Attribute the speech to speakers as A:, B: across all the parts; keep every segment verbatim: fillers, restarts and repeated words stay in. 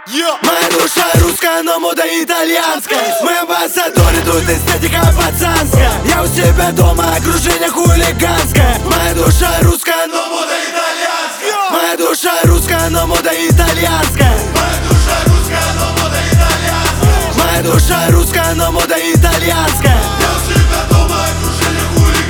A: Yeah. Моя душа русская, но мода итальянская. Мы амбассадоры, тут эстетика пацанская. Я у себя дома, окружение хулиганское. Моя душа русская, но мода итальянская. Yeah. Моя душа русская, но мода итальянская. Моя душа русская, но мода итальянская. Моя душа русская, но мода итальянская. Я у себя дома, окружение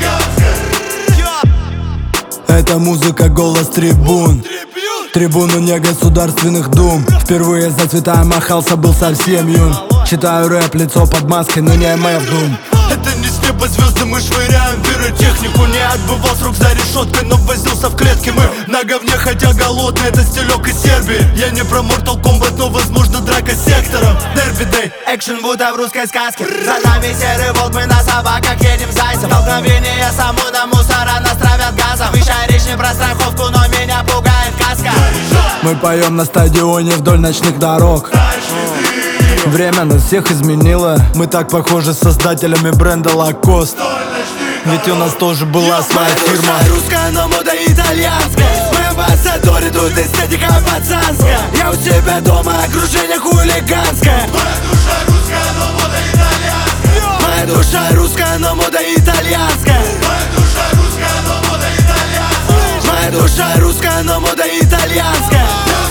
A: хулиганское. Yeah.
B: Это музыка, голос трибун. Трибуну не государственных дум. Впервые за цвета махался, был совсем юн. Читаю рэп, лицо под маской, но не эм эф дум.
A: Это не с неба звезды, мы швыряем пиротехнику. Не отбывал срок за решеткой, но возился в клетке. Мы на говне, хотя голодный, это стилек из Сербии. Я не про Mortal Kombat, но возможно драка с сектором. Derby Day, экшен будто в русской сказке. За нами серый волк, мы на собаках едем зайцем. Столкновение с ОМОНом, мусора нас травят газом. Вещай речь не про страховку, но меня пугает каска.
B: Мы поем на стадионе вдоль ночных дорог. Время нас всех изменило. Мы так похожи с создателями бренда Lacoste. Ведь у нас тоже была своя фирма.
A: Моя душа русская, но мода итальянская. Мы амбассадоры, тут эстетика пацанская. Я у себя дома, окружение хулиганское. Моя душа русская, но мода итальянская. Моя душа русская, но мода итальянская. Моя душа русская, но мода итальянская. Моя душа русская, но мода итальянская.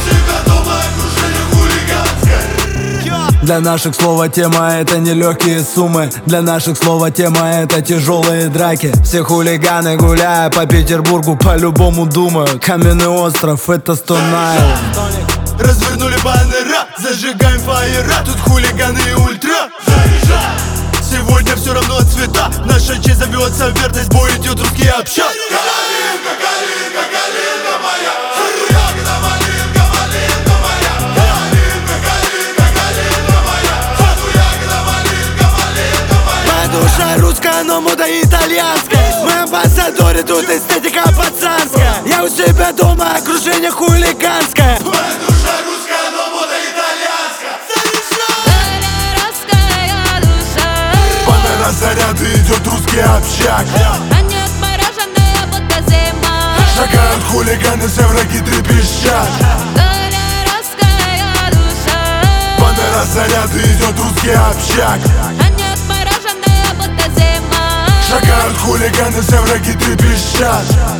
B: Для наших слова тема это не легкие суммы. Для наших слова тема это тяжелые драки. Все хулиганы, гуляя по Петербургу, по-любому думают: Каменный остров это Стонайл.
A: Развернули баннера, зажигаем фаера. Тут хулиганы и ультра. Сегодня все равно цвета. Наша честь зовется верность, бой идет русский общак. Калинка, калинка, калинка моя. Душа русская, но мода итальянская. Мы амбассадоры, тут эстетика пацанская. Я у себя дома, окружение хулиганское. Моя душа русская, но мода итальянская.
C: Русская душа.
A: Панера заряды, идет русский общак.
C: Они отмороженные, будто зима.
A: Шагают хулиганы, все враги трепещат.
C: Русская душа.
A: Панера заряды, идет русский общак.
C: Шагают хулиганы, все враги трепещат.